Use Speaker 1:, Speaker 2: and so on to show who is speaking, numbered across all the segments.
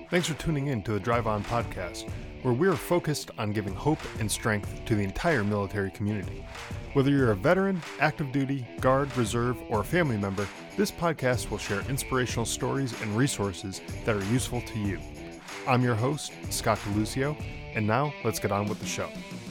Speaker 1: Thanks for tuning in to the Drive On podcast, where we're focused on giving hope and strength to the entire military community. Whether you're a veteran, active duty, guard, reserve, or a family member, this podcast will share inspirational stories and resources that are useful to you. I'm your host, Scott DeLuzio, and now let's get on with the show.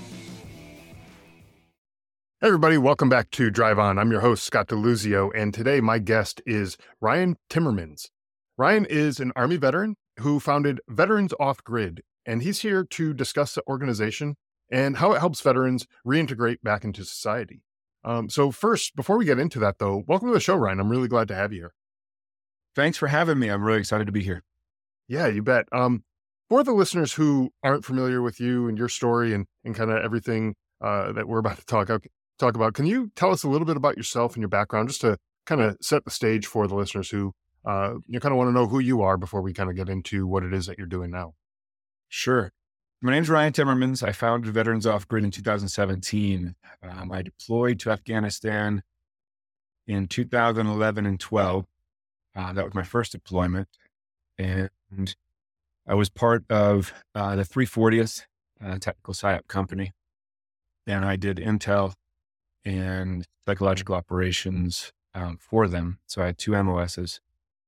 Speaker 1: Hey everybody, welcome back to Drive On. I'm your host, Scott DeLuzio, and today my guest is Ryan Timmermans. Ryan is an Army veteran who founded Veterans Off Grid, and he's here to discuss the organization and how it helps veterans reintegrate back into society. So first, before we get into that though, welcome to the show, Ryan. I'm really glad to have you here.
Speaker 2: Thanks for having me. I'm really excited to be here.
Speaker 1: Yeah, you bet. For the listeners who aren't familiar with you and your story and kind of everything that we're about to talk about, can you tell us a little bit about yourself and your background, just to kind of set the stage for the listeners who you kind of want to know who you are before we kind of get into what it is that you're doing now?
Speaker 2: Sure. My name's Ryan Timmermans. I founded Veterans Off Grid in 2017. I deployed to Afghanistan in 2011 and 12. That was my first deployment. And I was part of the 340th Technical PSYOP company. And I did intel and psychological operations for them. So I had 2 MOSs.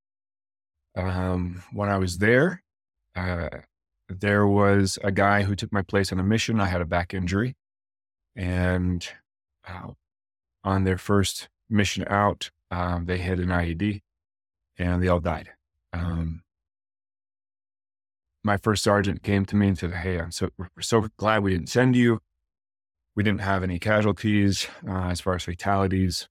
Speaker 2: When I was there, there was a guy who took my place on a mission. I had a back injury, and on their first mission out, they hit an IED and they all died. My first sergeant came to me and said, "Hey, we're so glad we didn't send you. We didn't have any casualties as far as fatalities."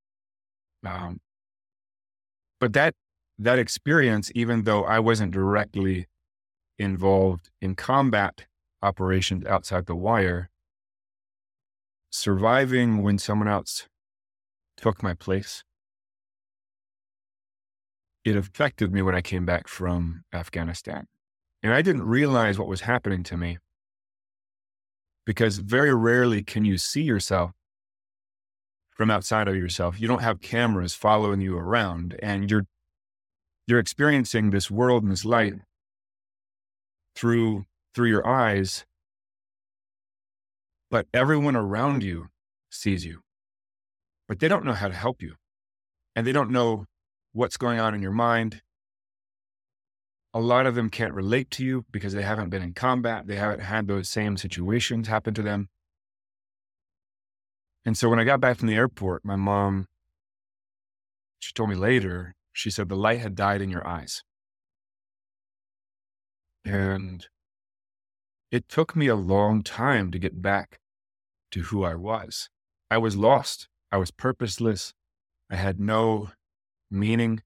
Speaker 2: But that experience, even though I wasn't directly involved in combat operations outside the wire, surviving when someone else took my place, it affected me when I came back from Afghanistan. And I didn't realize what was happening to me, because very rarely can you see yourself from outside of yourself. You don't have cameras following you around, and you're experiencing this world and this light through your eyes, but everyone around you sees you, but they don't know how to help you, and they don't know what's going on in your mind. A lot of them can't relate to you because they haven't been in combat. They haven't had those same situations happen to them. And so when I got back from the airport, my mom, she told me later, she said, the light had died in your eyes. And it took me a long time to get back to who I was. I was lost. I was purposeless. I had no meaning.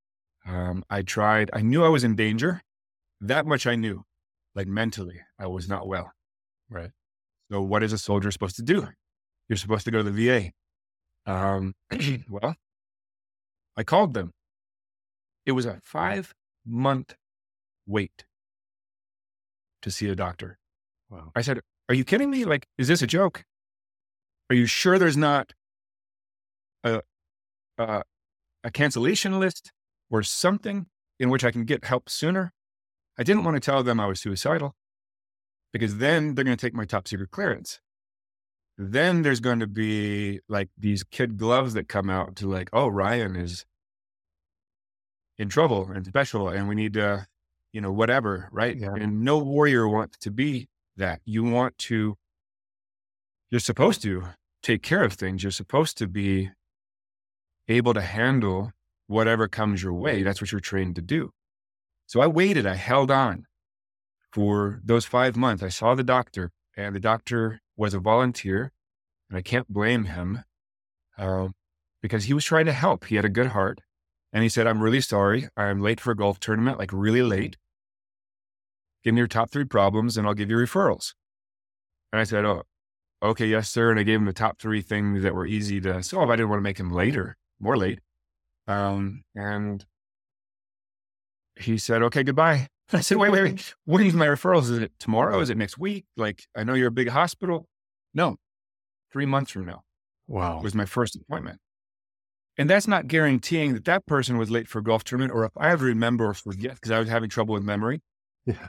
Speaker 2: I knew I was in danger. That much I knew. Like mentally, I was not well.
Speaker 1: Right.
Speaker 2: So what is a soldier supposed to do? You're supposed to go to the VA. Well, I called them. It was a 5-month wait to see a doctor.
Speaker 1: Wow.
Speaker 2: I said, "Are you kidding me? Like, is this a joke? Are you sure there's not a cancellation list or something in which I can get help sooner?" I didn't want to tell them I was suicidal, because then they're going to take my top secret clearance. Then there's going to be like these kid gloves that come out to like, "Oh, Ryan is in trouble and special, and we need to, whatever," right?
Speaker 1: Yeah.
Speaker 2: And no warrior wants to be that. You're supposed to take care of things. You're supposed to be able to handle whatever comes your way. That's what you're trained to do. So I waited, I held on for those 5 months. I saw the doctor, and the doctor was a volunteer, and I can't blame him because he was trying to help. He had a good heart. And he said, "I'm really sorry. I'm late for a golf tournament, like really late. Give me your top 3 problems and I'll give you referrals." And I said, "Oh, okay, yes, sir." And I gave him the top 3 things that were easy to solve. I didn't want to make him more late. And he said, "Okay, goodbye." I said, wait. When's my referrals? Is it tomorrow? Is it next week? Like, I know you're a big hospital. No, 3 months from now.
Speaker 1: Wow.
Speaker 2: Was my first appointment. And that's not guaranteeing that that person was late for a golf tournament, or if I ever remember or forget, because I was having trouble with memory,
Speaker 1: Yeah.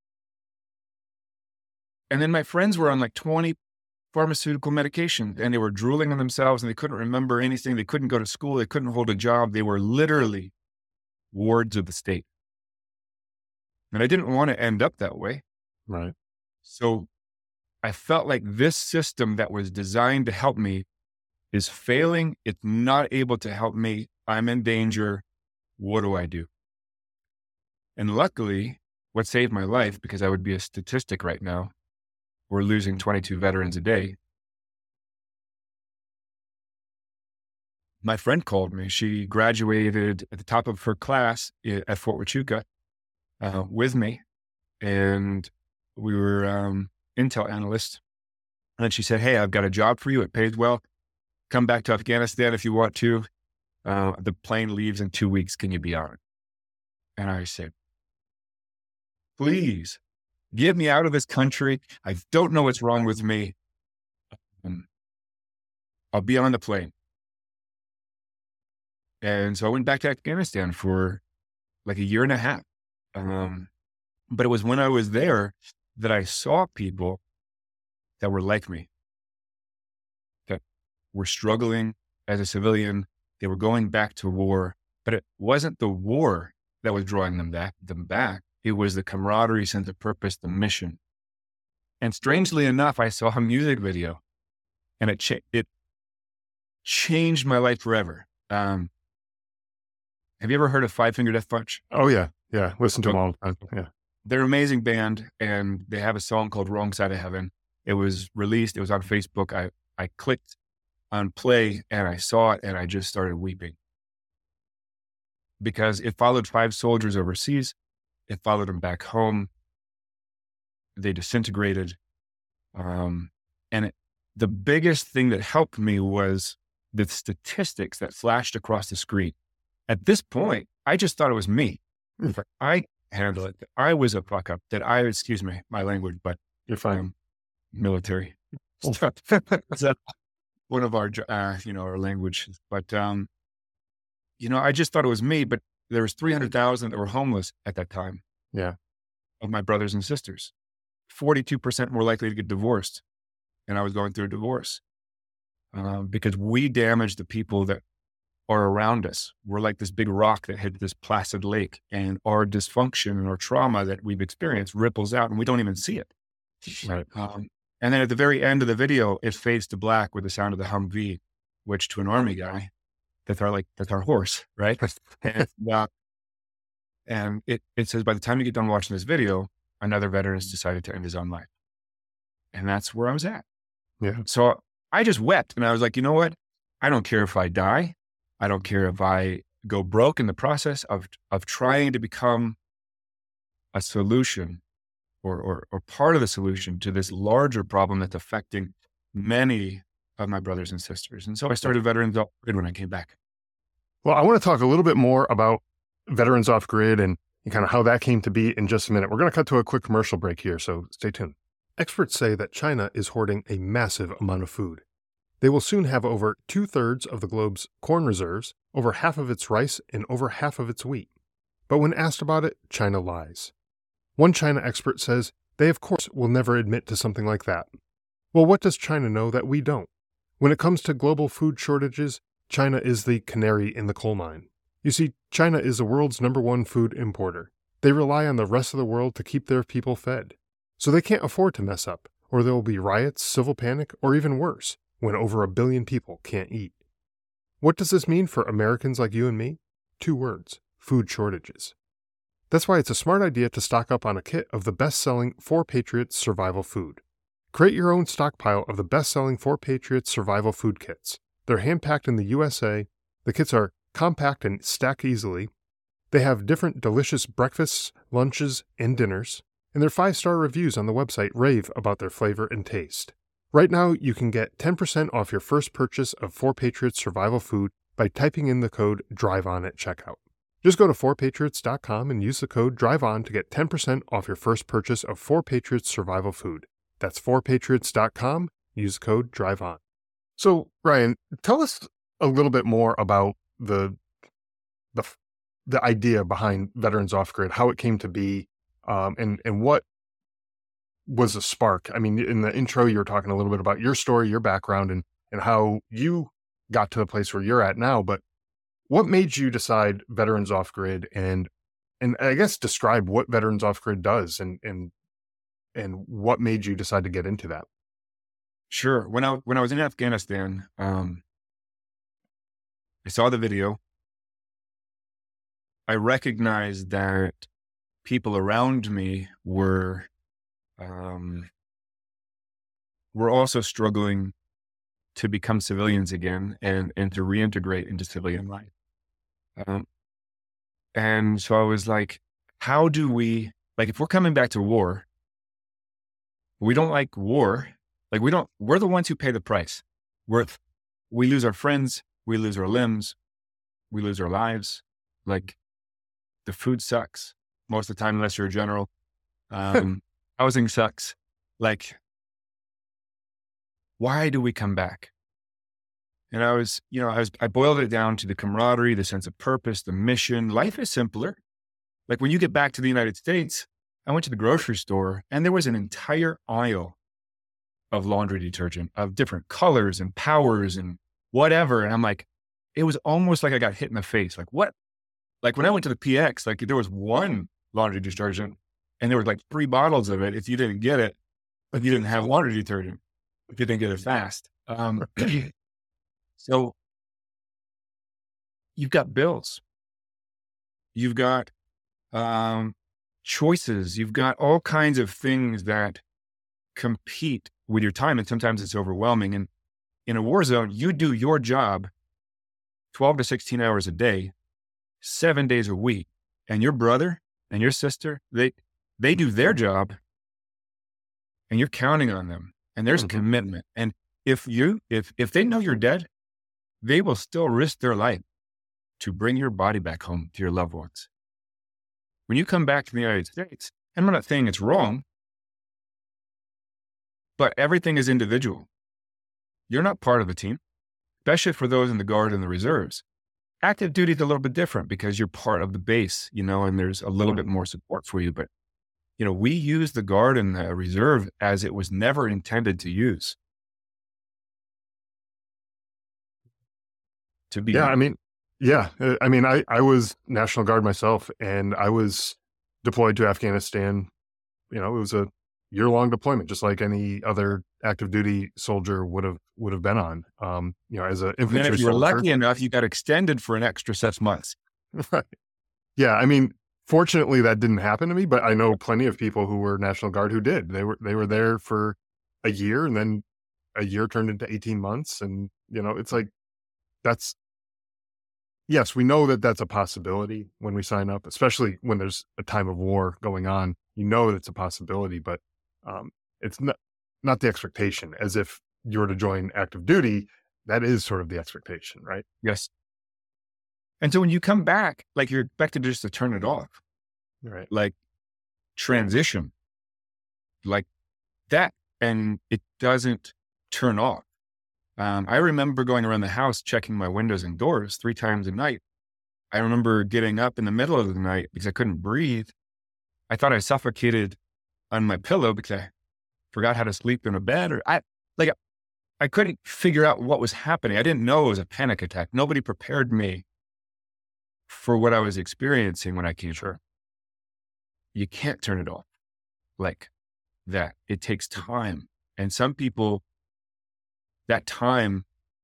Speaker 2: And then my friends were on like 20 pharmaceutical medication and they were drooling on themselves and they couldn't remember anything. They couldn't go to school. They couldn't hold a job. They were literally wards of the state. And I didn't want to end up that way.
Speaker 1: Right.
Speaker 2: So I felt like this system that was designed to help me is failing. It's not able to help me. I'm in danger. What do I do? And luckily, what saved my life, because I would be a statistic right now, we're losing 22 veterans a day. My friend called me. She graduated at the top of her class at Fort Huachuca with me. And we were intel analysts. And she said, hey, I've got a job for you. It pays well. Come back to Afghanistan if you want to. The plane leaves in 2 weeks. Can you be on it? And I said, please get me out of this country. I don't know what's wrong with me. I'll be on the plane. And so I went back to Afghanistan for like a year and a half. But it was when I was there that I saw people that were like me, that were struggling as a civilian. They were going back to war, but it wasn't the war that was drawing them back. It was the camaraderie, sense of purpose, the mission. And strangely enough, I saw a music video and it changed my life forever. Have you ever heard of Five Finger Death Punch?
Speaker 1: Oh, yeah. Yeah. Listen to them all the time. Yeah.
Speaker 2: They're an amazing band, and they have a song called Wrong Side of Heaven. It was released. It was on Facebook. I clicked on play, and I saw it, and I just started weeping. Because it followed 5 soldiers overseas. It followed them back home. They disintegrated. The biggest thing that helped me was the statistics that flashed across the screen. At this point, I just thought it was me. I handled it. I was a fuck up. Excuse me, my language, but
Speaker 1: you're fine.
Speaker 2: Military. Is that one of our, our language? But, I just thought it was me, but there was 300,000 that were homeless at that time.
Speaker 1: Yeah.
Speaker 2: Of my brothers and sisters, 42% more likely to get divorced. And I was going through a divorce because we damaged the people that are around us. We're like this big rock that hit this placid lake, and our dysfunction and our trauma that we've experienced ripples out and we don't even see it.
Speaker 1: Right.
Speaker 2: And then at the very end of the video, it fades to black with the sound of the Humvee, which to an Army guy, that's our horse, right? And it says, by the time you get done watching this video, another veteran has decided to end his own life. And that's where I was at.
Speaker 1: Yeah.
Speaker 2: So I just wept, and I was like, you know what? I don't care if I die. I don't care if I go broke in the process of trying to become a solution or part of the solution to this larger problem that's affecting many of my brothers and sisters. And so I started Veterans Off Grid when I came back.
Speaker 1: Well, I want to talk a little bit more about Veterans Off Grid and kind of how that came to be in just a minute. We're going to cut to a quick commercial break here, so stay tuned. Experts say that China is hoarding a massive amount of food. They will soon have over 2/3 of the globe's corn reserves, over half of its rice, and over half of its wheat. But when asked about it, China lies. One China expert says they, of course, will never admit to something like that. Well, what does China know that we don't? When it comes to global food shortages, China is the canary in the coal mine. You see, China is the world's #1 food importer. They rely on the rest of the world to keep their people fed. So they can't afford to mess up, or there will be riots, civil panic, or even worse, when over 1 billion people can't eat. What does this mean for Americans like you and me? 2 words: food shortages. That's why it's a smart idea to stock up on a kit of the best-selling 4 Patriots survival food. Create your own stockpile of the best-selling 4 Patriots survival food kits. They're hand-packed in the USA. The kits are compact and stack easily. They have different delicious breakfasts, lunches, and dinners. And their 5-star reviews on the website rave about their flavor and taste. Right now, you can get 10% off your first purchase of 4 Patriots survival food by typing in the code DRIVEON at checkout. Just go to 4patriots.com and use the code DRIVEON to get 10% off your first purchase of 4 Patriots survival food. That's 4patriots.com. Use the code DRIVEON. So, Ryan, tell us a little bit more about the idea behind Veterans Off Grid, how it came to be, and what was a spark? I mean, in the intro, you were talking a little bit about your story, your background, and how you got to the place where you're at now. But what made you decide Veterans Off Grid, and I guess describe what Veterans Off Grid does, and what made you decide to get into that?
Speaker 2: Sure. When I was in Afghanistan, I saw the video. I recognized that people around me were also struggling to become civilians again and to reintegrate into civilian life. And so I was like, how do we, like, if we're coming back to war, we don't like war. Like we're the ones who pay the price. We lose our friends, we lose our limbs, we lose our lives. Like the food sucks most of the time, unless you're a general. Housing sucks. Like, why do we come back? And I boiled it down to the camaraderie, the sense of purpose, the mission. Life is simpler. Like when you get back to the United States, I went to the grocery store and there was an entire aisle of laundry detergent of different colors and powers and whatever. And I'm like, it was almost like I got hit in the face. Like what? Like when I went to the PX, like there was one laundry detergent and there was like 3 bottles of it. If you didn't get it, if you didn't have laundry detergent, if you didn't get it fast. So you've got bills, you've got choices, you've got all kinds of things that compete with your time. And sometimes it's overwhelming. And in a war zone, you do your job 12 to 16 hours a day, 7 days a week. And your brother and your sister, they do their job and you're counting on them. And there's commitment. And if they know you're dead, they will still risk their life to bring your body back home to your loved ones. When you come back to the United States, and I'm not saying it's wrong, but everything is individual. You're not part of the team, especially for those in the Guard and the reserves. Active duty is a little bit different because you're part of the base, and there's a little bit more support for you. But, we use the Guard and the reserve as it was never intended to use. To be.
Speaker 1: Yeah. I was National Guard myself, and I was deployed to Afghanistan. It was a year-long deployment, just like any other active duty soldier would have been on. As an infantry
Speaker 2: and then if you were lucky enough, you got extended for an extra 6 months.
Speaker 1: Right. Yeah. Fortunately that didn't happen to me, but I know plenty of people who were National Guard who did. They were there for a year, and then a year turned into 18 months. And, it's like, yes, we know that that's a possibility when we sign up, especially when there's a time of war going on. That it's a possibility, but it's not the expectation. As if you were to join active duty, that is sort of the expectation, right?
Speaker 2: Yes. And so when you come back, like you're expected just to turn it off,
Speaker 1: right?
Speaker 2: Like transition, like that, and it doesn't turn off. I remember going around the house, checking my windows and doors 3 times a night. I remember getting up in the middle of the night because I couldn't breathe. I thought I suffocated on my pillow because I forgot how to sleep in a bed, or I couldn't figure out what was happening. I didn't know it was a panic attack. Nobody prepared me for what I was experiencing when I came. Sure. You can't turn it off like that. It takes time. And some people, that time,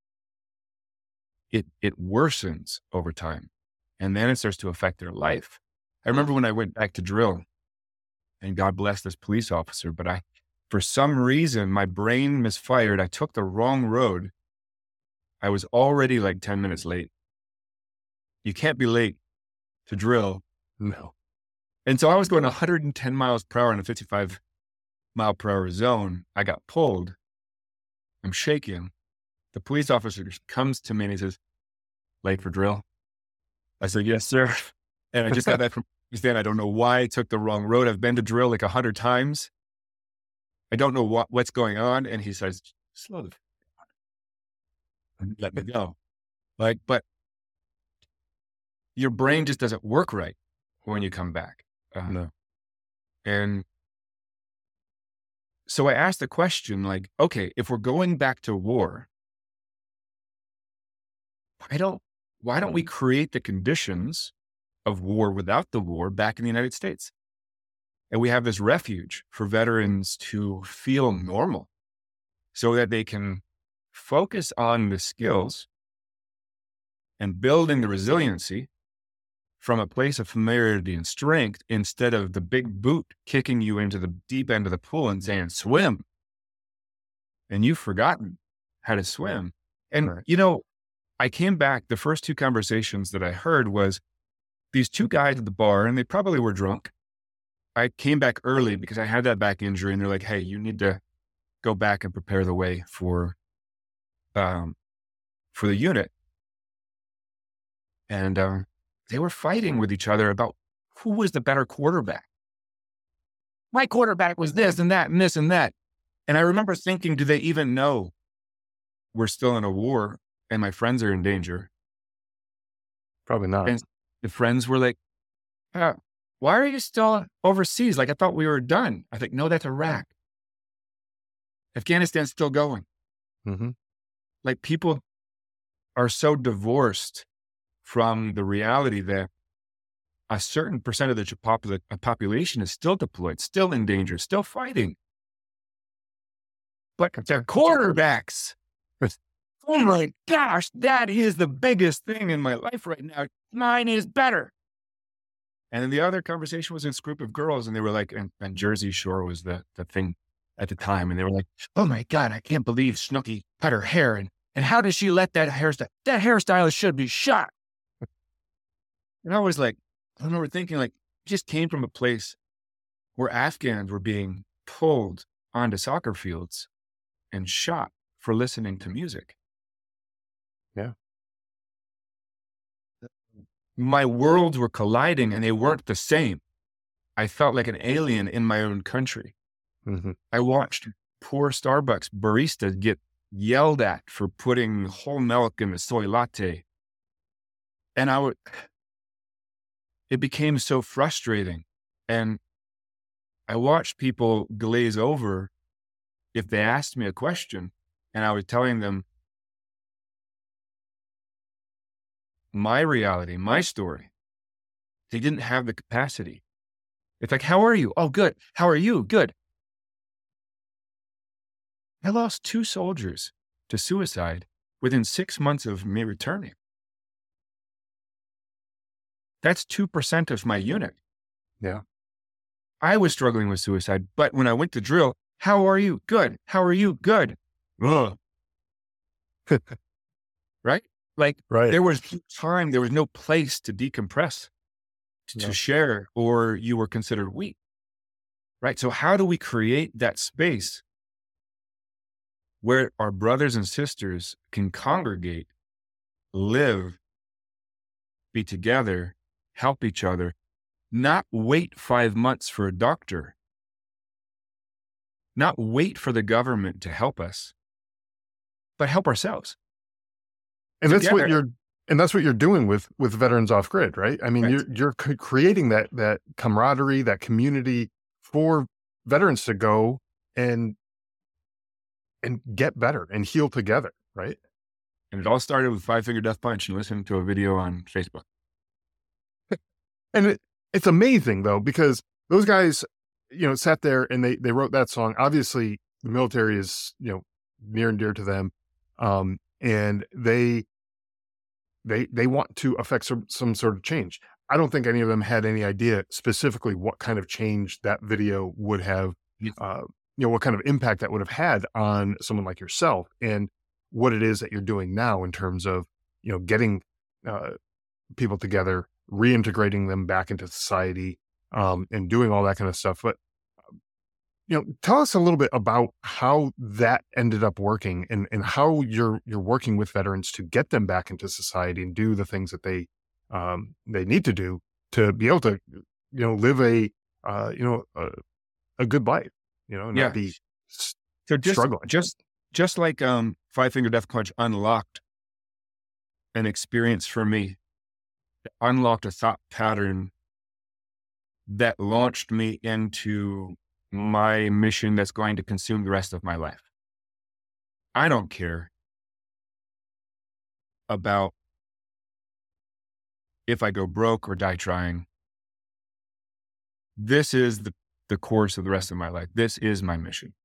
Speaker 2: it worsens over time. And then it starts to affect their life. I remember when I went back to drill, and God bless this police officer, but for some reason, my brain misfired. I took the wrong road. I was already like 10 minutes late. You can't be late to drill.
Speaker 1: No.
Speaker 2: And so I was going 110 miles per hour in a 55 mile per hour zone. I got pulled. I'm shaking. The police officer comes to me and he says, "Late for drill?" I said, "Yes, sir." And I just got back from Pakistan. I don't know why I took the wrong road. I've been to drill like 100 times. I don't know what's going on. And he says, "Slow the f*** down and let me go." But your brain just doesn't work right when you come back.
Speaker 1: No.
Speaker 2: And so I asked the question, like, okay, if we're going back to war, why don't we create the conditions of war without the war back in the United States? And we have this refuge for veterans to feel normal so that they can focus on the skills and building the resiliency from a place of familiarity and strength instead of the big boot kicking you into the deep end of the pool and saying, swim. And you've forgotten how to swim. And, I came back, the first two conversations that I heard was these two guys at the bar, and they probably were drunk. I came back early because I had that back injury, and they're like, hey, you need to go back and prepare the way for the unit. And they were fighting with each other about who was the better quarterback. My quarterback was this and that and this and that. And I remember thinking, do they even know we're still in a war and my friends are in danger?
Speaker 1: Probably not.
Speaker 2: And the friends were like, why are you still overseas? Like, I thought we were done. I think, no, that's Iraq. Afghanistan's still going.
Speaker 1: Mm-hmm.
Speaker 2: Like, people are so divorced from the reality that a certain percent of the population is still deployed, still in danger, still fighting. But their quarterbacks, oh my gosh, that is the biggest thing in my life right now. Mine is better. And then the other conversation was this group of girls, and they were like, and Jersey Shore was the thing at the time. And they were like, oh my God, I can't believe Snooki cut her hair. And how does she let that hairstyle? That hairstylist should be shot. And I was like, I remember thinking, like, it just came from a place where Afghans were being pulled onto soccer fields and shot for listening to music.
Speaker 1: Yeah.
Speaker 2: My worlds were colliding and they weren't the same. I felt like an alien in my own country.
Speaker 1: Mm-hmm.
Speaker 2: I watched poor Starbucks baristas get yelled at for putting whole milk in the soy latte. And it became so frustrating. And I watched people glaze over if they asked me a question and I was telling them my reality, my story. They didn't have the capacity. It's like, how are you? Oh, good. How are you? Good. I lost 2 soldiers to suicide within 6 months of me returning. That's 2% of my unit.
Speaker 1: Yeah.
Speaker 2: I was struggling with suicide, but when I went to drill, how are you? Good. How are you? Good. Ugh. Right? Like,
Speaker 1: right.
Speaker 2: There was time, there was no place to decompress, to share, or you were considered weak. Right? So how do we create that space where our brothers and sisters can congregate, live, be together, help each other, not wait 5 months for a doctor, not wait for the government to help us, but help ourselves.
Speaker 1: And that's what you're doing with Veterans Off Grid, right? I mean, right. You're creating that camaraderie, that community for veterans to go and get better and heal together, right?
Speaker 2: And it all started with Five Finger Death Punch and listening to a video on Facebook.
Speaker 1: And it's amazing though, because those guys, sat there and they wrote that song. Obviously the military is, near and dear to them. And they want to affect some sort of change. I don't think any of them had any idea specifically what kind of change that video would have, what kind of impact that would have had on someone like yourself and what it is that you're doing now in terms of, getting people together, reintegrating them back into society, and doing all that kind of stuff. But, tell us a little bit about how that ended up working and how you're working with veterans to get them back into society and do the things that they need to do to be able to, live a good life, not be struggling.
Speaker 2: Just like Five Finger Death Punch unlocked an experience for me, it unlocked a thought pattern that launched me into my mission that's going to consume the rest of my life. I don't care about if I go broke or die trying. This is the course of the rest of my life. This is my mission.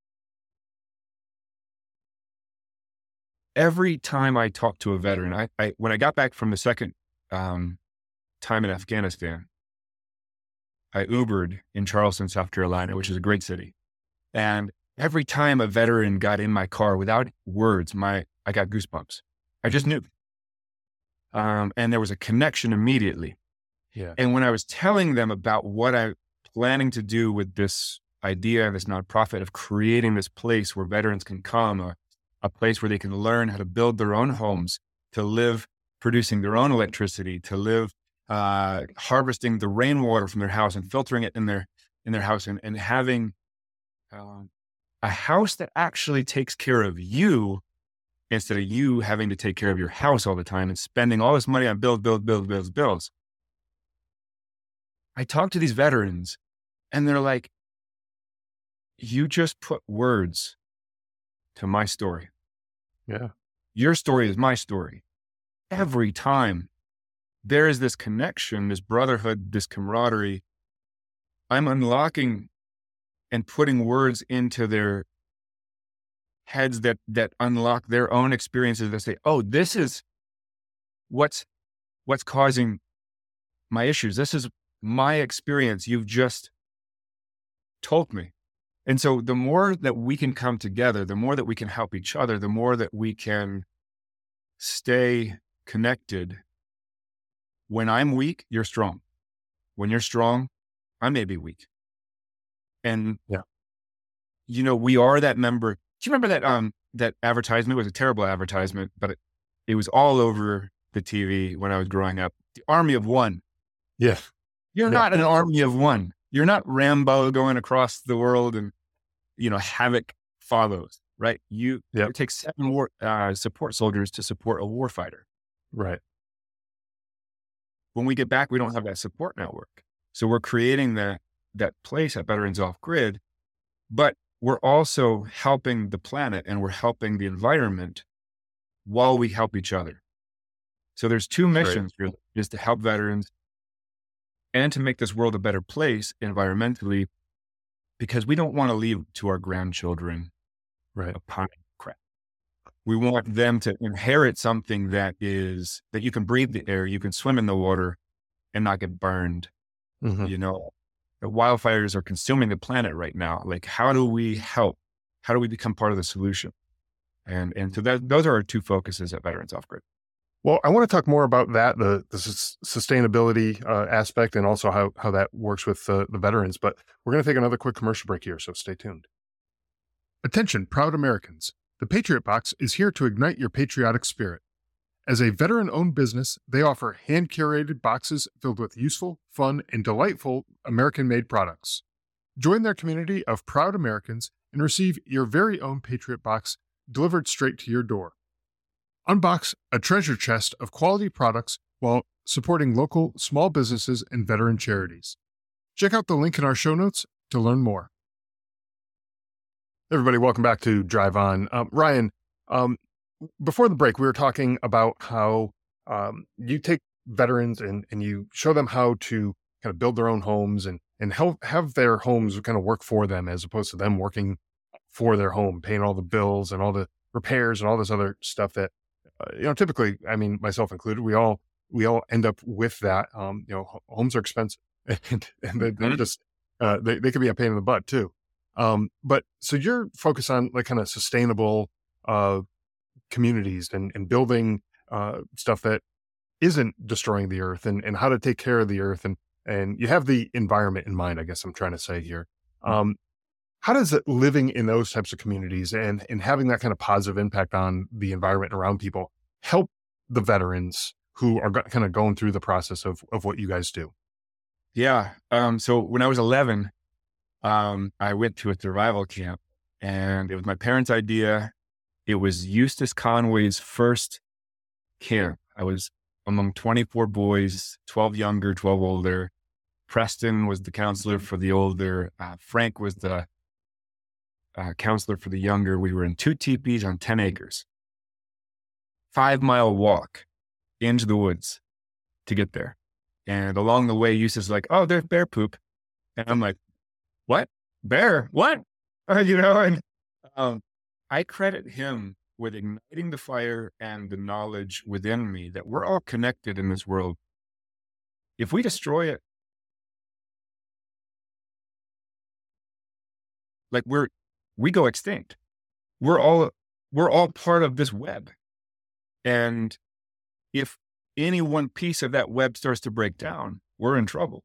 Speaker 2: Every time I talk to a veteran, when I got back from the second time in Afghanistan, I Ubered in Charleston, South Carolina, which is a great city. And every time a veteran got in my car without words, I got goosebumps. I just knew. And there was a connection immediately.
Speaker 1: Yeah.
Speaker 2: And when I was telling them about what I'm planning to do with this idea, this nonprofit of creating this place where veterans can come, a place where they can learn how to build their own homes, to live producing their own electricity, to live harvesting the rainwater from their house and filtering it in their house, and having a house that actually takes care of you instead of you having to take care of your house all the time and spending all this money on bills. I talk to these veterans and they're like, you just put words to my story.
Speaker 1: Yeah.
Speaker 2: Your story is my story. Every time there is this connection, this brotherhood, this camaraderie, I'm unlocking and putting words into their heads that unlock their own experiences that say, oh, this is what's causing my issues. This is my experience. You've just told me. And so the more that we can come together, the more that we can help each other, the more that we can stay connected. When I'm weak, you're strong. When you're strong, I may be weak. And, we are that member. Do you remember that advertisement? It was a terrible advertisement, but it was all over the TV when I was growing up. The Army of One.
Speaker 1: Yeah.
Speaker 2: You're not an army of one. You're not Rambo going across the world and, havoc follows, right? It takes 7 support soldiers to support a warfighter.
Speaker 1: Right.
Speaker 2: When we get back, we don't have that support network. So we're creating that place at Veterans Off Grid, but we're also helping the planet and we're helping the environment while we help each other. So there's 2 missions really, is to help veterans and to make this world a better place environmentally, because we don't want to leave to our grandchildren a pile of crap. We want them to inherit something that you can breathe the air, you can swim in the water and not get burned.
Speaker 1: Mm-hmm.
Speaker 2: The wildfires are consuming the planet right now. Like, how do we help? How do we become part of the solution? And so those are our 2 focuses at Veterans Off Grid.
Speaker 1: Well, I want to talk more about that, the sustainability aspect, and also how that works with the veterans. But we're going to take another quick commercial break here, so stay tuned. Attention, proud Americans. The Patriot Box is here to ignite your patriotic spirit. As a veteran-owned business, they offer hand-curated boxes filled with useful, fun, and delightful American-made products. Join their community of proud Americans and receive your very own Patriot Box delivered straight to your door. Unbox a treasure chest of quality products while supporting local small businesses and veteran charities. Check out the link in our show notes to learn more. Everybody, welcome back to Drive On. Ryan, before the break, we were talking about how you take veterans and you show them how to kind of build their own homes and have their homes kind of work for them as opposed to them working for their home, paying all the bills and all the repairs and all this other stuff that, typically, I mean, myself included, we all end up with that. Homes are expensive and they're just, they can be a pain in the butt too. But so you're focused on like kind of sustainable, communities and building, stuff that isn't destroying the earth and how to take care of the earth. And you have the environment in mind, I guess I'm trying to say here. How does it living in those types of communities and having that kind of positive impact on the environment around people help the veterans who are kind of going through the process of what you guys do?
Speaker 2: Yeah. So when I was 11, I went to a survival camp and it was my parents' idea. It was Eustace Conway's first camp. I was among 24 boys, 12 younger, 12 older. Preston was the counselor for the older. Frank was the counselor for the younger. We were in 2 teepees on 10 acres, 5-mile walk into the woods to get there. And along the way, Eustace is like, oh, there's bear poop. And I'm like, what? Bear? What? And I credit him with igniting the fire and the knowledge within me that we're all connected in this world. If we destroy it, like we go extinct. We're all part of this web. And if any one piece of that web starts to break down, we're in trouble.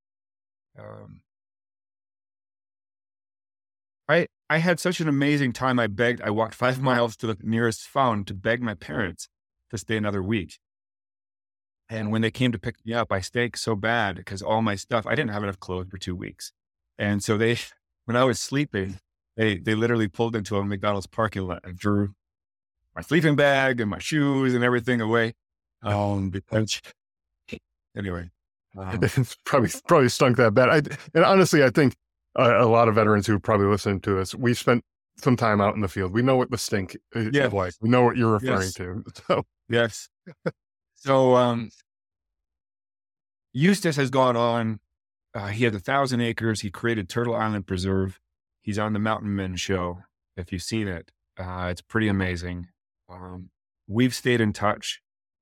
Speaker 2: I had such an amazing time. I walked 5 miles to the nearest phone to beg my parents to stay another week. And when they came to pick me up, I stank so bad because all my stuff, I didn't have enough clothes for 2 weeks. And so when I was sleeping, they literally pulled into a McDonald's parking lot and drew my sleeping bag and my shoes and everything away. Because anyway,
Speaker 1: it's probably stunk that bad. And honestly, I think a lot of veterans who probably listen to us, we spent some time out in the field. We know what the stink is like. We know what you're referring to. So
Speaker 2: yes. So Eustace has gone on. He has 1,000 acres. He created Turtle Island Preserve. He's on the Mountain Men show. If you've seen it, it's pretty amazing. We've stayed in touch.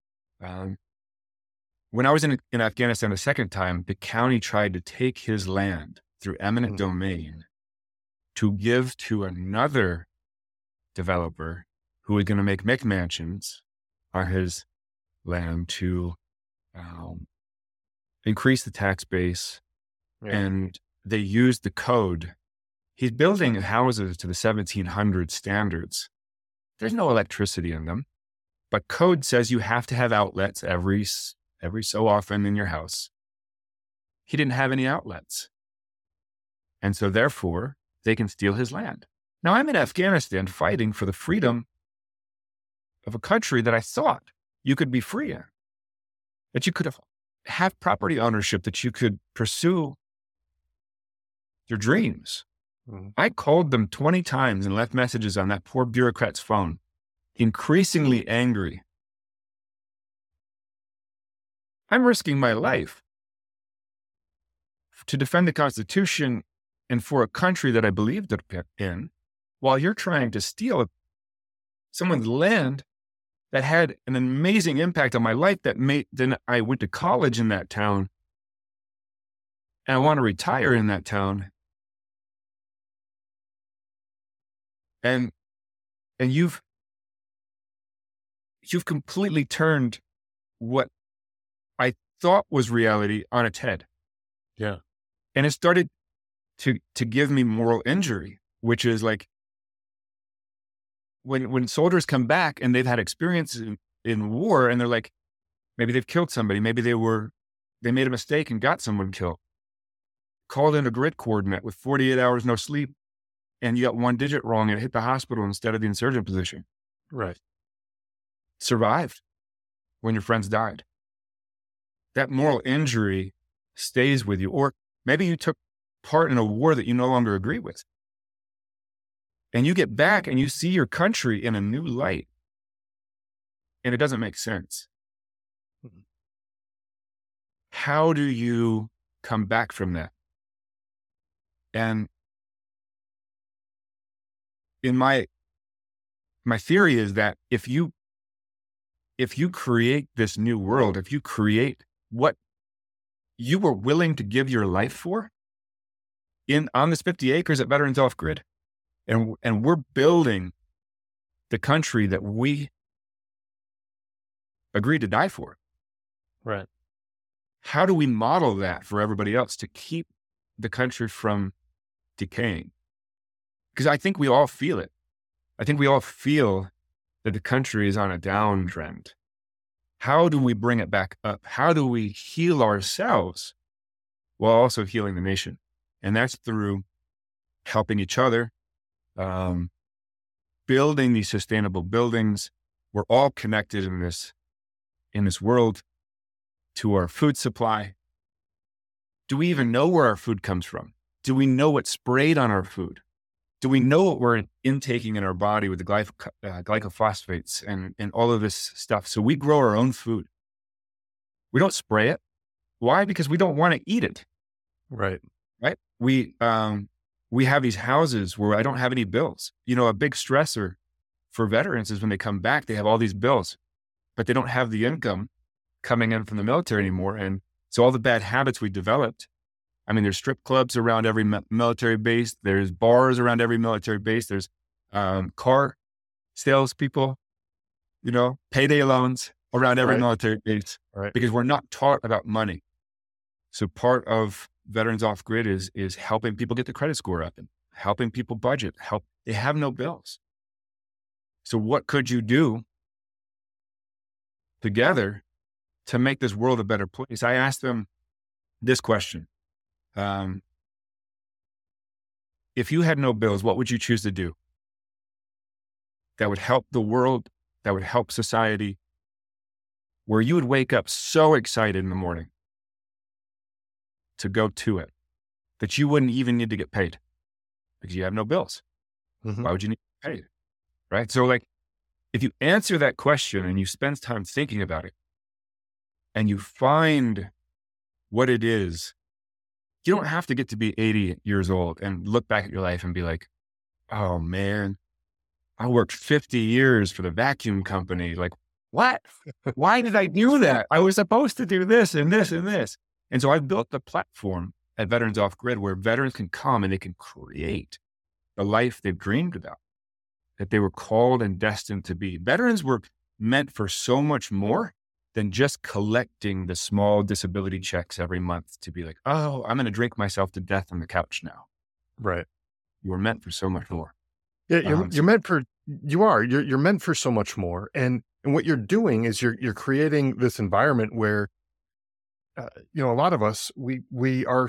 Speaker 2: When I was in Afghanistan the second time, the county tried to take his land through eminent domain to give to another developer who was going to make McMansions on his land to increase the tax base. Yeah. And they used the code. He's building houses to the 1700 standards. There's no electricity in them, but code says you have to have outlets every so often in your house. He didn't have any outlets. And so therefore, they can steal his land. Now, I'm in Afghanistan fighting for the freedom of a country that I thought you could be free in, that you could have property ownership, that you could pursue your dreams. Mm-hmm. I called them 20 times and left messages on that poor bureaucrat's phone, increasingly angry. I'm risking my life to defend the Constitution and for a country that I believed in, while you're trying to steal someone's land that had an amazing impact on my life then I went to college in that town and I want to retire in that town. And you've completely turned what I thought was reality on its head.
Speaker 1: Yeah.
Speaker 2: And it started to give me moral injury, which is like when soldiers come back and they've had experience in war and they're like, maybe they've killed somebody, maybe they made a mistake and got someone killed, called in a grid coordinate with 48 hours, no sleep, and you got one digit wrong and it hit the hospital instead of the insurgent position.
Speaker 1: Right.
Speaker 2: Survived when your friends died. That moral injury stays with you. Or maybe you took part in a war that you no longer agree with. And you get back and you see your country in a new light. And it doesn't make sense. Mm-hmm. How do you come back from that? And in my theory is that if you create this new world, if you create what you were willing to give your life for on this 50 acres at Veterans Off Grid, and we're building the country that we agreed to die for.
Speaker 1: Right.
Speaker 2: How do we model that for everybody else to keep the country from decaying? Because I think we all feel it. I think we all feel that the country is on a downtrend. How do we bring it back up? How do we heal ourselves while also healing the nation? And that's through helping each other, building these sustainable buildings. We're all connected in this world to our food supply. Do we even know where our food comes from? Do we know what's sprayed on our food? Do we know what we're intaking in our body with the glycophosphates and all of this stuff? So we grow our own food. We don't spray it. Why? Because we don't want to eat it.
Speaker 1: Right.
Speaker 2: Right. We have these houses where I don't have any bills. A big stressor for veterans is when they come back, they have all these bills, but they don't have the income coming in from the military anymore. And so all the bad habits we developed, there's strip clubs around every military base. There's bars around every military base. There's car salespeople, payday loans around every military base, because we're not taught about money. So part of Veterans Off Grid is helping people get the credit score up and helping people budget. They have no bills. So what could you do together to make this world a better place? I asked them this question. If you had no bills, what would you choose to do that would help the world, that would help society, where you would wake up so excited in the morning to go to it, that you wouldn't even need to get paid because you have no bills?
Speaker 1: Mm-hmm.
Speaker 2: Why would you need to get paid? Right? So if you answer that question and you spend time thinking about it and you find what it is, you don't have to get to be 80 years old and look back at your life and be like, oh man, I worked 50 years for the vacuum company. Like, what? Why did I do that? I was supposed to do this and this and this. And so I've built a platform at Veterans Off Grid where veterans can come and they can create the life they've dreamed about, that they were called and destined to be. Veterans were meant for so much more than just collecting the small disability checks every month to be like, oh, I'm going to drink myself to death on the couch now.
Speaker 1: Right.
Speaker 2: You were meant for so much more.
Speaker 1: Yeah, you're meant for so much more. And what you're doing is you're creating this environment where, a lot of us, we're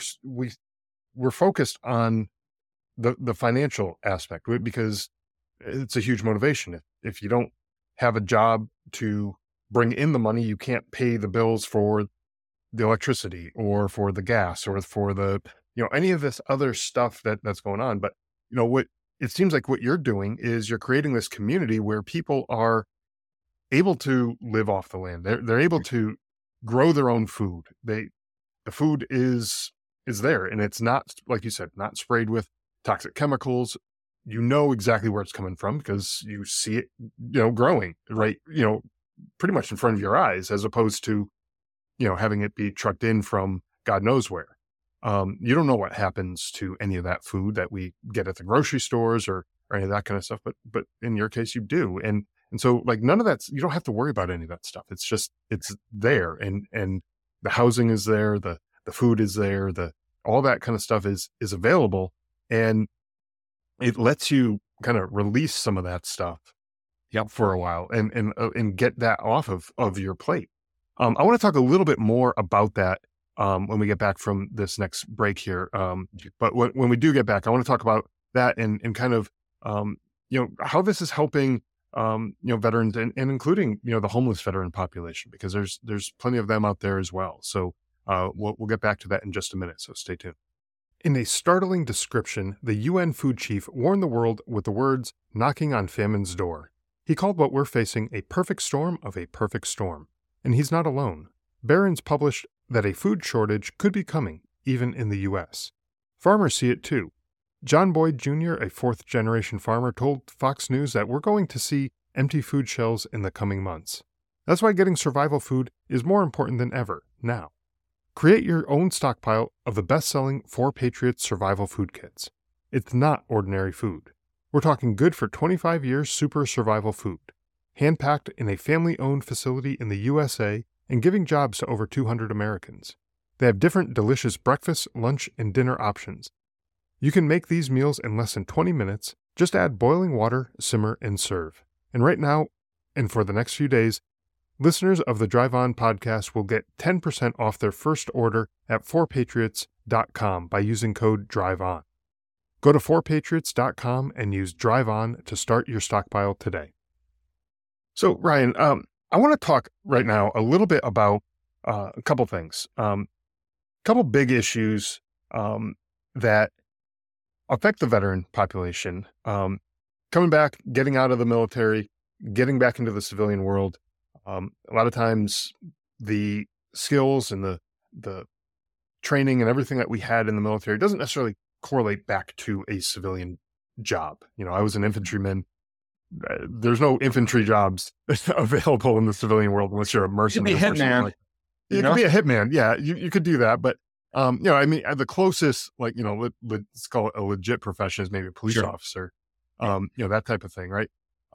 Speaker 1: focused on the financial aspect, because it's a huge motivation. If you don't have a job to bring in the money, you can't pay the bills for the electricity or for the gas or for the, any of this other stuff that's going on. But, what it seems like what you're doing is you're creating this community where people are able to live off the land. They're able to grow their own food. The food is there, and it's not, like you said, not sprayed with toxic chemicals. You know exactly where it's coming from because you see it, growing right, pretty much in front of your eyes, as opposed to, having it be trucked in from God knows where. You don't know what happens to any of that food that we get at the grocery stores or any of that kind of stuff, but in your case you do. And so none of that, you don't have to worry about any of that stuff. It's just, it's there, and the housing is there, the food is there, all that kind of stuff is available, and it lets you kind of release some of that stuff for a while and get that off of your plate. I want to talk a little bit more about that when we get back from this next break here. But when we do get back, I want to talk about that and kind of, how this is helping, veterans and including, the homeless veteran population, because there's plenty of them out there as well. So we'll get back to that in just a minute. So stay tuned. In a startling description, the UN food chief warned the world with the words, knocking on famine's door. He called what we're facing a perfect storm of a perfect storm. And he's not alone. Barron's published that a food shortage could be coming, even in the U.S. Farmers see it too. John Boyd Jr., a fourth-generation farmer, told Fox News that we're going to see empty food shelves in the coming months. That's why getting survival food is more important than ever now. Create your own stockpile of the best-selling 4Patriots survival food kits. It's not ordinary food. We're talking good for 25 years super survival food, hand-packed in a family-owned facility in the USA and giving jobs to over 200 Americans. They have different delicious breakfast, lunch, and dinner options. You can make these meals in less than 20 minutes. Just add boiling water, simmer, and serve. And right now, and for the next few days, listeners of the Drive On podcast will get 10% off their first order at 4patriots.com by using code DRIVEON. Go to 4patriots.com and use Drive On to start your stockpile today. So, Ryan, I want to talk right now a little bit about a couple things. couple big issues that affect the veteran population. Coming back, getting out of the military, getting back into the civilian world. A lot of times the skills and the training and everything that we had in the military doesn't necessarily correlate back to a civilian job. I was an infantryman. There's no infantry jobs available in the civilian world unless you're a mercenary.
Speaker 2: You could be a hitman.
Speaker 1: You could be a hitman. Yeah, you could do that. But, the closest, let's call it a legit profession is maybe a police officer, that type of thing, right?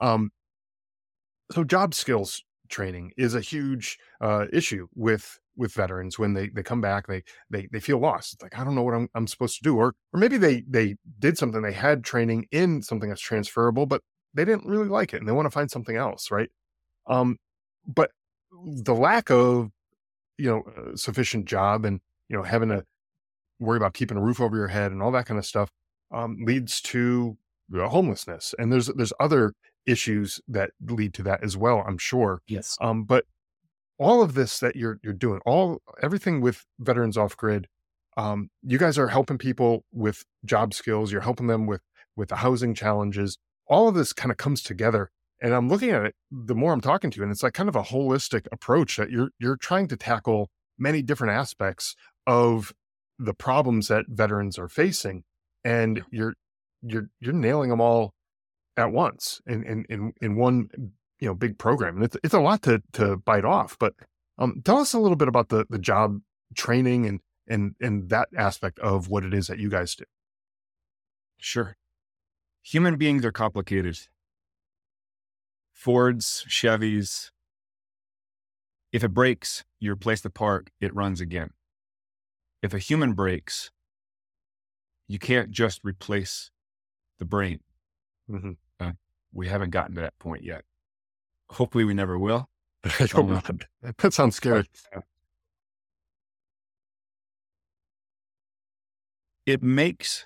Speaker 1: So job skills training is a huge issue with veterans when they come back. They feel lost. It's like, I don't know what I'm supposed to do, or maybe they did something, they had training in something that's transferable, but they didn't really like it and they want to find something else, right? But the lack of sufficient job and having to worry about keeping a roof over your head and all that kind of stuff leads to homelessness, and there's other issues that lead to that as well, I'm sure.
Speaker 2: Yes.
Speaker 1: But all of this that you're doing, everything with Veterans Off Grid, you guys are helping people with job skills. You're helping them with the housing challenges. All of this kind of comes together, and I'm looking at it the more I'm talking to you, and it's like kind of a holistic approach that you're trying to tackle many different aspects of the problems that veterans are facing, and you're nailing them all at once in one big program. And it's a lot to bite off. But tell us a little bit about the job training and that aspect of what it is that you guys do.
Speaker 2: Sure. Human beings are complicated. Fords, Chevys. If it breaks, you replace the part, it runs again. If a human breaks, you can't just replace the brain.
Speaker 1: Mm-hmm.
Speaker 2: We haven't gotten to that point yet. Hopefully we never will.
Speaker 1: I hope not. That sounds scary.
Speaker 2: It makes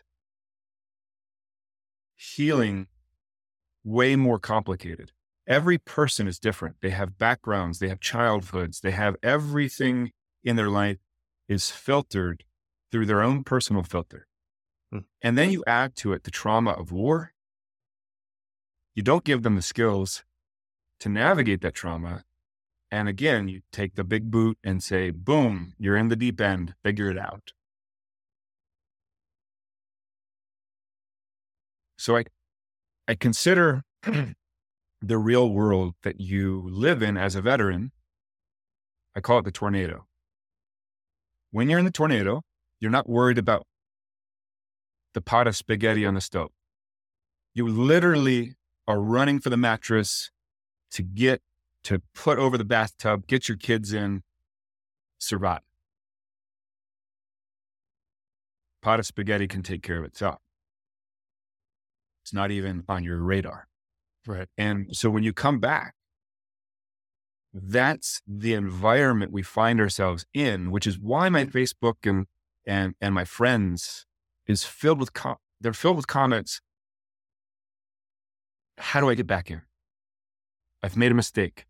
Speaker 2: healing way more complicated. Every person is different. They have backgrounds, they have childhoods, they have everything in their life is filtered through their own personal filter. And then you add to it the trauma of war. You don't give them the skills to navigate that trauma. And again, you take the big boot and say, boom, you're in the deep end, figure it out. So I consider the real world that you live in as a veteran, I call it the tornado. When you're in the tornado, you're not worried about the pot of spaghetti on the stove. You literally are running for the mattress to put over the bathtub, get your kids in, survive. Pot of spaghetti can take care of itself. It's not even on your radar.
Speaker 1: Right.
Speaker 2: And so when you come back, that's the environment we find ourselves in, which is why my Facebook and my friends is filled with, they're filled with comments. How do I get back here? I've made a mistake.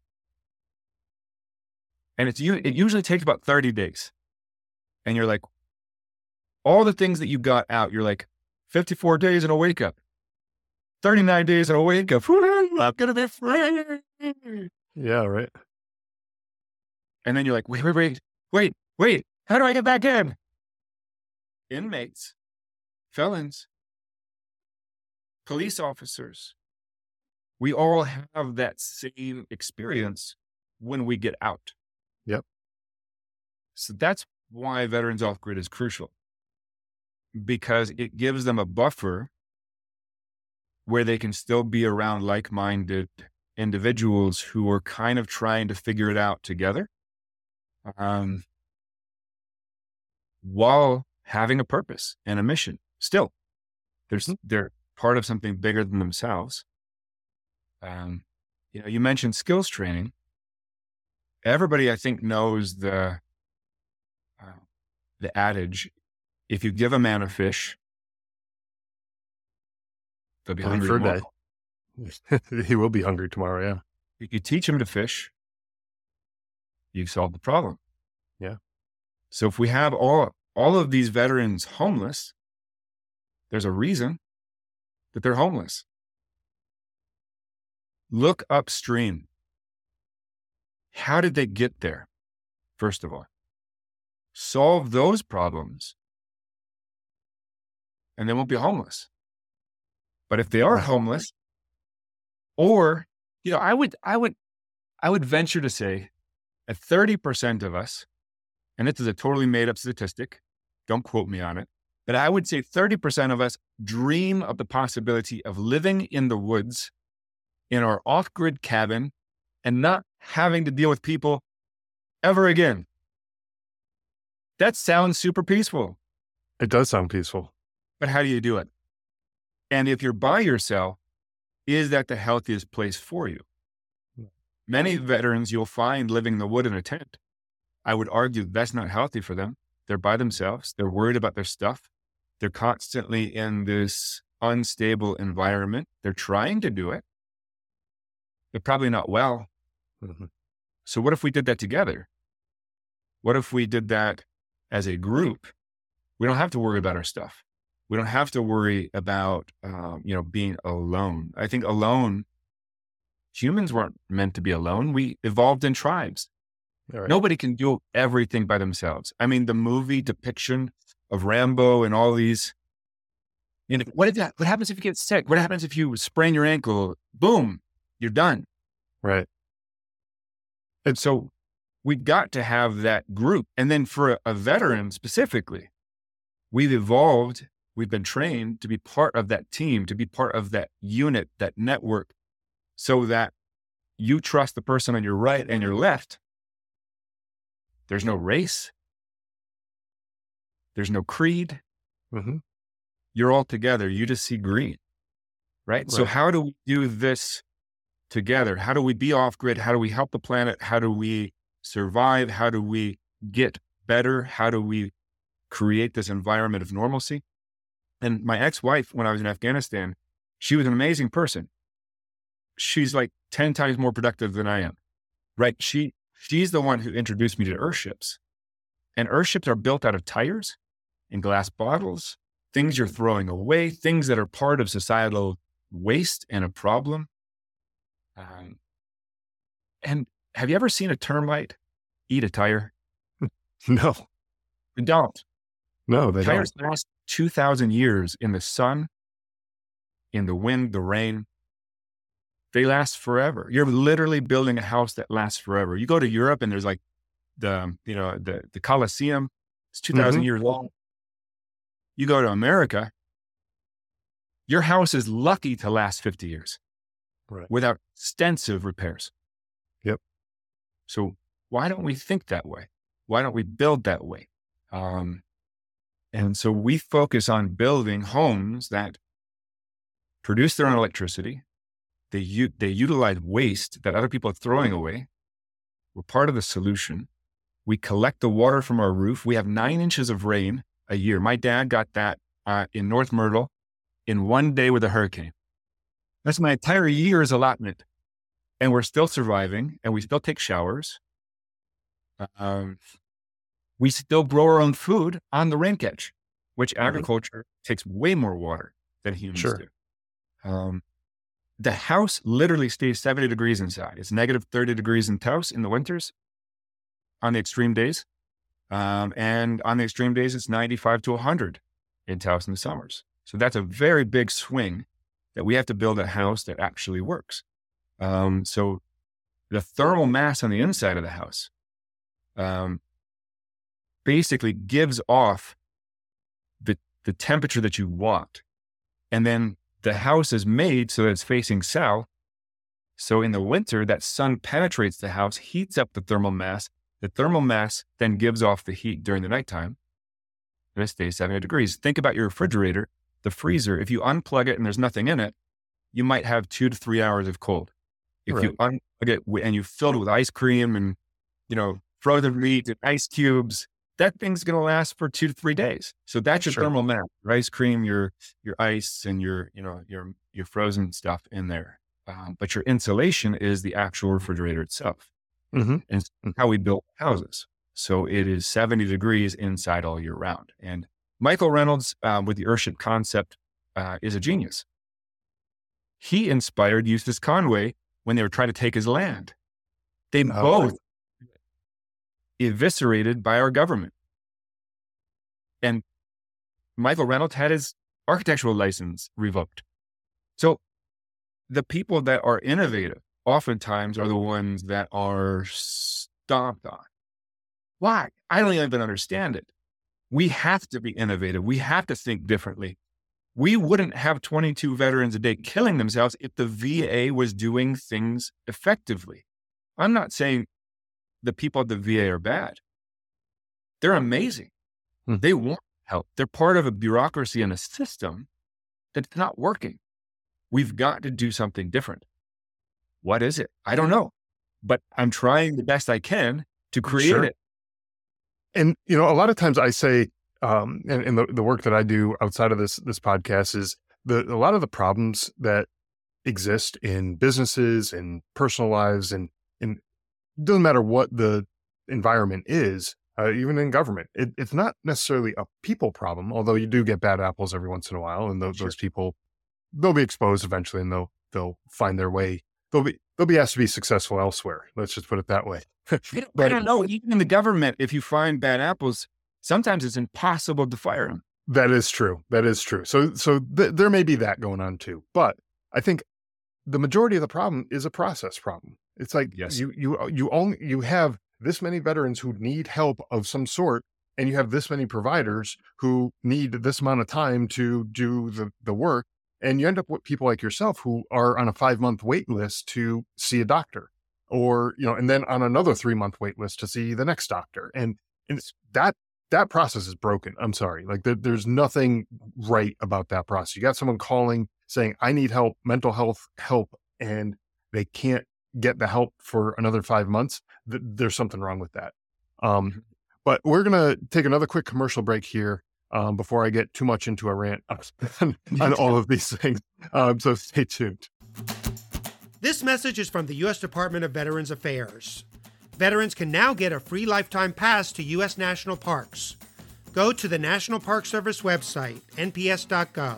Speaker 2: And it usually takes about 30 days. And you're like, all the things that you got out, you're like, 54 days and a wake up. 39 days and a wake up. I'm going to be free.
Speaker 1: Yeah, right.
Speaker 2: And then you're like, wait. How do I get back in? Inmates, felons, police officers. We all have that same experience when we get out.
Speaker 1: Yep.
Speaker 2: So that's why Veterans Off Grid is crucial, because it gives them a buffer where they can still be around like-minded individuals who are kind of trying to figure it out together, while having a purpose and a mission. Still, they're part of something bigger than themselves. You mentioned skills training. Everybody, I think, knows the adage: if you give a man a fish, they'll be hungry tomorrow.
Speaker 1: He will be hungry tomorrow. Yeah.
Speaker 2: If you teach him to fish, you've solved the problem.
Speaker 1: Yeah.
Speaker 2: So if we have all all of these veterans homeless, there's a reason that they're homeless. Look upstream. How did they get there? First of all, solve those problems and they won't be homeless. But if they are homeless, or, I would venture to say that 30% of us, and this is a totally made up statistic, don't quote me on it, but I would say 30% of us dream of the possibility of living in the woods in our off-grid cabin and not having to deal with people ever again. That sounds super peaceful.
Speaker 1: It does sound peaceful.
Speaker 2: But how do you do it? And if you're by yourself, is that the healthiest place for you? Many veterans you'll find living in the wood in a tent. I would argue that's not healthy for them. They're by themselves. They're worried about their stuff. They're constantly in this unstable environment. They're trying to do it. They're probably not well.
Speaker 1: Mm-hmm.
Speaker 2: So what if we did that together? What if we did that as a group? We don't have to worry about our stuff. We don't have to worry about, being alone. I think alone, humans weren't meant to be alone. We evolved in tribes.
Speaker 1: Right.
Speaker 2: Nobody can do everything by themselves. I mean, the movie depiction of Rambo and all these, what happens if you get sick? What happens if you sprain your ankle? Boom, you're done.
Speaker 1: Right.
Speaker 2: And so we've got to have that group. And then for a veteran specifically, we've evolved, we've been trained to be part of that team, to be part of that unit, that network, so that you trust the person on your right and your left. There's no race. There's no creed.
Speaker 1: Mm-hmm.
Speaker 2: You're all together. You just see green, right? So how do we do this together? How do we be off grid? How do we help the planet? How do we survive? How do we get better? How do we create this environment of normalcy? And my ex-wife, when I was in Afghanistan, she was an amazing person. She's like 10 times more productive than I am, right? She's the one who introduced me to earthships. And earthships are built out of tires and glass bottles, things you're throwing away, things that are part of societal waste and a problem. And have you ever seen a termite eat a tire?
Speaker 1: No.
Speaker 2: They don't.
Speaker 1: No, they
Speaker 2: Tires
Speaker 1: don't.
Speaker 2: last 2,000 years in the sun, in the wind, the rain. They last forever. You're literally building a house that lasts forever. You go to Europe and there's like the Colosseum. It's 2,000 years long. You go to America, your house is lucky to last 50 years without extensive repairs.
Speaker 1: Yep.
Speaker 2: So why don't we think that way? Why don't we build that way? And so we focus on building homes that produce their own electricity. They utilize waste that other people are throwing away. We're part of the solution. We collect the water from our roof. We have 9 inches of rain a year. My dad got that in North Myrtle in one day with a hurricane. That's my entire year's allotment. And we're still surviving and we still take showers. We still grow our own food on the rain catch, which agriculture takes way more water than humans do. The house literally stays 70 degrees inside. It's negative 30 degrees in Taos in the winters on the extreme days. And on the extreme days, it's 95 to 100 in Taos in the summers. So that's a very big swing that we have to build a house that actually works. So the thermal mass on the inside of the house basically gives off the temperature that you want. And then the house is made so that it's facing south. So in the winter, that sun penetrates the house, heats up the thermal mass. The thermal mass then gives off the heat during the nighttime. And it stays 70 degrees. Think about your refrigerator, the freezer. If you unplug it and there's nothing in it, you might have 2 to 3 hours of cold. If you unplug it and you fill it with ice cream and, frozen meat and ice cubes, that thing's going to last for 2 to 3 days. So that's your thermal mass, your ice cream, your ice and your frozen stuff in there. But your insulation is the actual refrigerator itself. And how we build houses. So it is 70 degrees inside all year round. And Michael Reynolds with the Earthship concept is a genius. He inspired Eustace Conway when they were trying to take his land. They both eviscerated by our government. And Michael Reynolds had his architectural license revoked. So the people that are innovative oftentimes are the ones that are stomped on. Why? I don't even understand it. We have to be innovative. We have to think differently. We wouldn't have 22 veterans a day killing themselves if the VA was doing things effectively. I'm not saying the people at the VA are bad. They're amazing. They want help. They're part of a bureaucracy and a system that's not working. We've got to do something different. What is it? I don't know, but I'm trying the best I can to create it.
Speaker 1: And, a lot of times I say, and the work that I do outside of this podcast is a lot of the problems that exist in businesses and personal lives, and it doesn't matter what the environment is, even in government, it's not necessarily a people problem, although you do get bad apples every once in a while, and those people, they'll be exposed eventually, and they'll find their way. They'll be asked to be successful elsewhere. Let's just put it that way.
Speaker 2: But I don't know. Even in the government, if you find bad apples, sometimes it's impossible to fire them.
Speaker 1: That is true. So there may be that going on too. But I think the majority of the problem is a process problem. It's like you have this many veterans who need help of some sort, and you have this many providers who need this amount of time to do the work. And you end up with people like yourself who are on a 5-month wait list to see a doctor, or, and then on another 3-month wait list to see the next doctor. And that process is broken. I'm sorry. Like there's nothing right about that process. You got someone calling saying, I need help, mental health help, and they can't get the help for another 5 months. There's something wrong with that. But we're going to take another quick commercial break here. Before I get too much into a rant on all of these things. So stay tuned.
Speaker 3: This message is from the U.S. Department of Veterans Affairs. Veterans can now get a free lifetime pass to U.S. national parks. Go to the National Park Service website, nps.gov.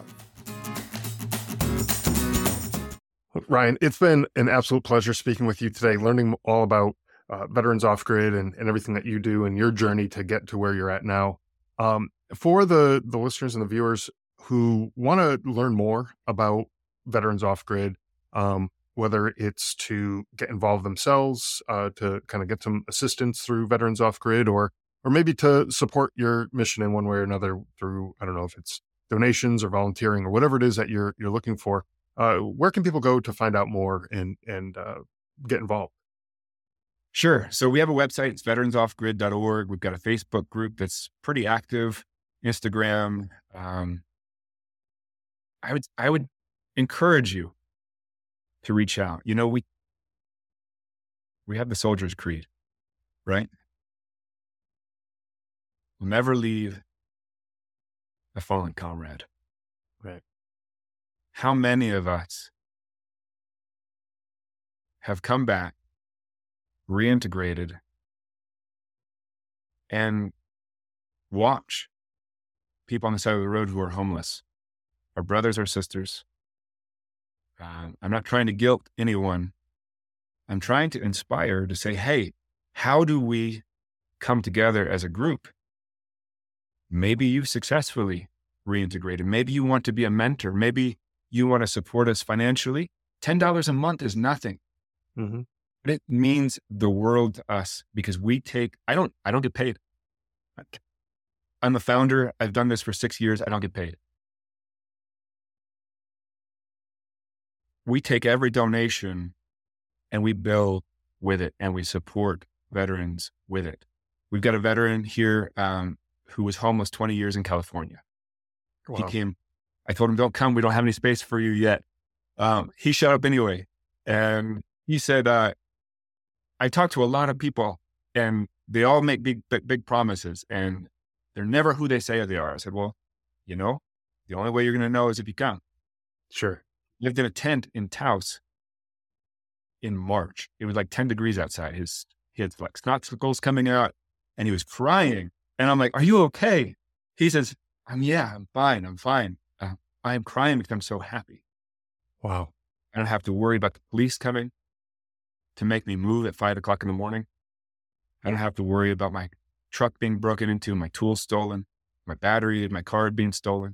Speaker 1: Ryan, it's been an absolute pleasure speaking with you today, learning all about Veterans Off Grid and everything that you do and your journey to get to where you're at now. For the listeners and the viewers who want to learn more about Veterans Off Grid, whether it's to get involved themselves, to kind of get some assistance through Veterans Off Grid, or maybe to support your mission in one way or another through, I don't know if it's donations or volunteering or whatever it is that you're looking for, where can people go to find out more and get involved?
Speaker 2: Sure. So we have a website. It's veteransoffgrid.org. We've got a Facebook group that's pretty active. Instagram. I would encourage you to reach out. We have the Soldier's Creed, right? We'll never leave a fallen comrade.
Speaker 1: Right.
Speaker 2: How many of us have come back, reintegrated, and watch people on the side of the road who are homeless, our brothers or sisters? I'm not trying to guilt anyone. I'm trying to inspire to say, hey, how do we come together as a group? Maybe you've successfully reintegrated. Maybe you want to be a mentor. Maybe you want to support us financially. $10 a month is nothing.
Speaker 1: Mm-hmm.
Speaker 2: But it means the world to us because I don't get paid. I'm a founder. I've done this for 6 years. I don't get paid. We take every donation and we build with it and we support veterans with it. We've got a veteran here who was homeless 20 years in California. Wow. He came. I told him, don't come. We don't have any space for you yet. He showed up anyway. And he said, I talked to a lot of people and they all make big promises and they're never who they say they are. I said, well, the only way you're going to know is if you come.
Speaker 1: Sure.
Speaker 2: Lived in a tent in Taos in March. It was like 10 degrees outside. He had like snotzicles coming out. and he was crying. And I'm like, "Are you okay?" He says, I'm fine. I'm fine. I am crying because I'm so happy.
Speaker 1: Wow.
Speaker 2: I don't have to worry about the police coming to make me move at 5 o'clock in the morning. I don't have to worry about my truck being broken into, my tools stolen, my battery and my card being stolen.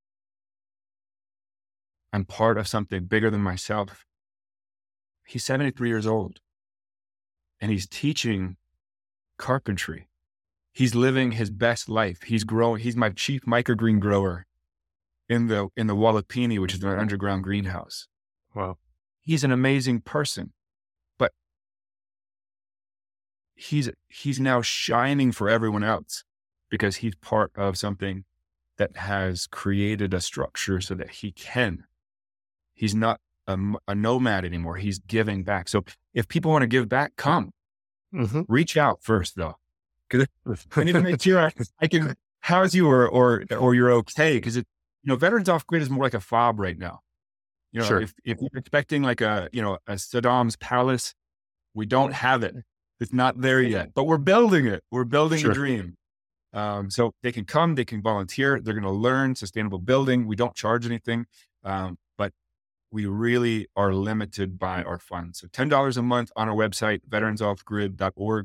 Speaker 2: I'm part of something bigger than myself. He's 73 years old and he's teaching carpentry. He's living his best life. He's growing. He's my chief microgreen grower in the Walipini, which is an underground greenhouse.
Speaker 1: Wow.
Speaker 2: He's an amazing person, but he's now shining for everyone else because he's part of something that has created a structure so that he's not a nomad anymore. He's giving back. So if people want to give back, come.
Speaker 1: Mm-hmm.
Speaker 2: Reach out first though. Because I need to make sure I can house you or you're okay. Because Veterans Off Grid is more like a fob right now.
Speaker 1: Sure.
Speaker 2: If you're expecting like a Saddam's palace, we don't have it. It's not there yet, but we're building it. We're building a dream. So they can come, they can volunteer. They're going to learn sustainable building. We don't charge anything, but we really are limited by our funds. So $10 a month on our website, veteransoffgrid.org.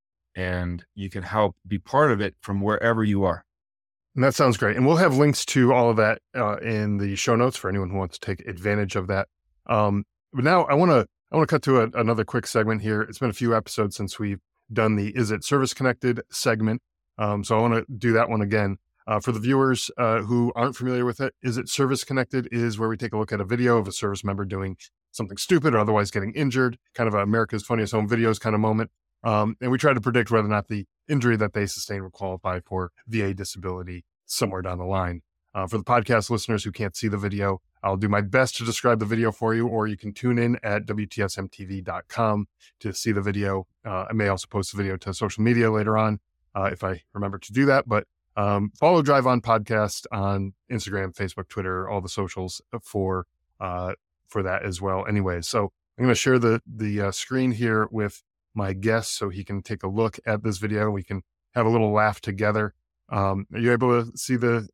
Speaker 2: And you can help be part of it from wherever you are.
Speaker 1: And that sounds great. And we'll have links to all of that in the show notes for anyone who wants to take advantage of that. But now I want to cut to another quick segment here. It's been a few episodes since we've done the Is It Service Connected segment. So I want to do that one again. For the viewers who aren't familiar with it, Is It Service Connected is where we take a look at a video of a service member doing something stupid or otherwise getting injured, kind of a America's Funniest Home Videos kind of moment. And we try to predict whether or not the injury that they sustain will qualify for VA disability somewhere down the line. For the podcast listeners who can't see the video, I'll do my best to describe the video for you, or you can tune in at WTSMTV.com to see the video. I may also post the video to social media later on if I remember to do that. But follow Drive On Podcast on Instagram, Facebook, Twitter, all the socials for that as well. Anyways, so I'm going to share the screen here with my guest so he can take a look at this video. We can have a little laugh together. Are you able to see the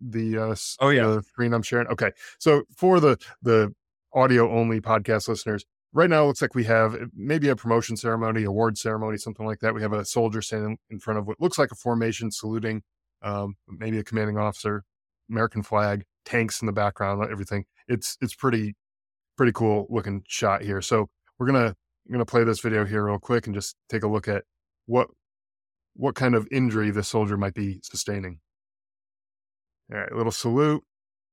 Speaker 1: screen I'm sharing? Okay. So for the audio only podcast listeners, right now it looks like we have maybe a promotion ceremony, award ceremony, something like that. We have a soldier standing in front of what looks like a formation saluting, maybe a commanding officer, American flag, tanks in the background, everything. It's pretty cool looking shot here. So I'm going to play this video here real quick and just take a look at what kind of injury this soldier might be sustaining. All right, little salute.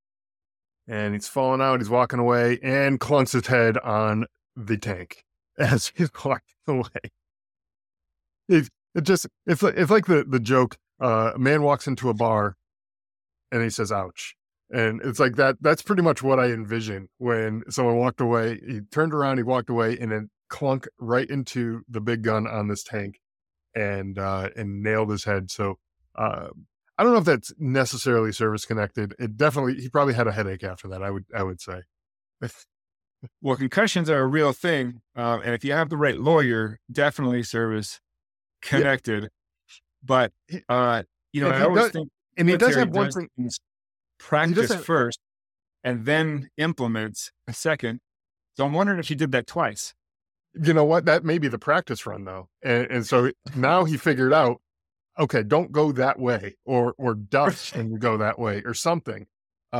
Speaker 1: And he's falling out, he's walking away and clunks his head on the tank as he's walking away. It's like the joke, a man walks into a bar and he says, ouch. And it's like that's pretty much what I envision when someone walked away. He turned around, he walked away, and then clunk right into the big gun on this tank and nailed his head. So I don't know if that's necessarily service connected. He probably had a headache after that, I would say.
Speaker 2: Well, concussions are a real thing. And if you have the right lawyer, definitely service connected. Yeah. But, I always think,
Speaker 1: and he does have one thing.
Speaker 2: Practice first and then implements a second. So I'm wondering if he did that twice.
Speaker 1: You know what? That may be the practice run though. And so now he figured out, okay, don't go that way or duck and you go that way or something.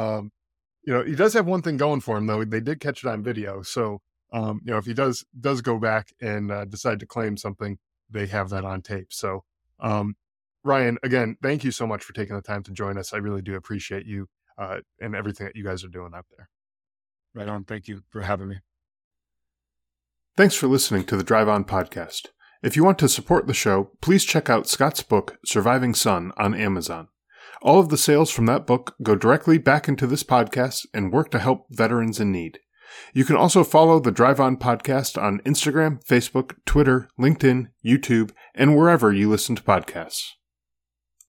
Speaker 1: He does have one thing going for him though. They did catch it on video. So, if he does go back and decide to claim something, they have that on tape. So, Ryan, again, thank you so much for taking the time to join us. I really do appreciate you and everything that you guys are doing out there.
Speaker 2: Right on. Thank you for having me.
Speaker 1: Thanks for listening to the Drive On Podcast. If you want to support the show, please check out Scott's book, Surviving Son, on Amazon. All of the sales from that book go directly back into this podcast and work to help veterans in need. You can also follow the Drive On Podcast on Instagram, Facebook, Twitter, LinkedIn, YouTube, and wherever you listen to podcasts.